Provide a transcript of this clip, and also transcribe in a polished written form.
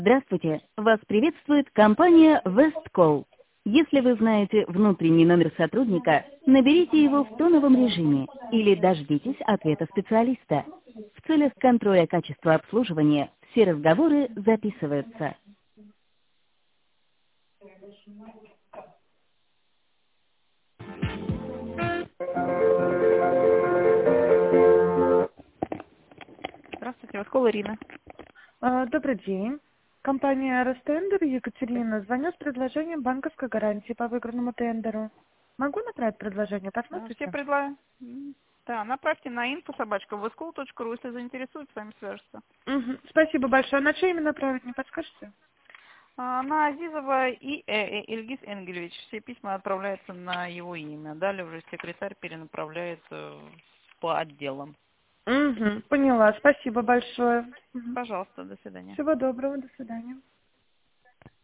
Здравствуйте! Вас приветствует компания Westcall. Если вы знаете внутренний номер сотрудника, наберите его в тоновом режиме или дождитесь ответа специалиста. В целях контроля качества обслуживания все разговоры записываются. Здравствуйте, Westcall, Ирина. Добрый день. Компания Ростендер, Екатерина. Звоню с предложением банковской гарантии по выигранному тендеру. Могу направить предложение? Все Посмотрите. Да, направьте на info@westcall.ru, если заинтересует, с вами свяжется. Спасибо большое. На чей именно направить, не подскажете? На Азизова и Ильгиз Энгельевич. Все письма отправляются на его имя. Далее уже секретарь перенаправляет по отделам. Поняла. Спасибо большое. Пожалуйста, до свидания. Всего доброго. До свидания.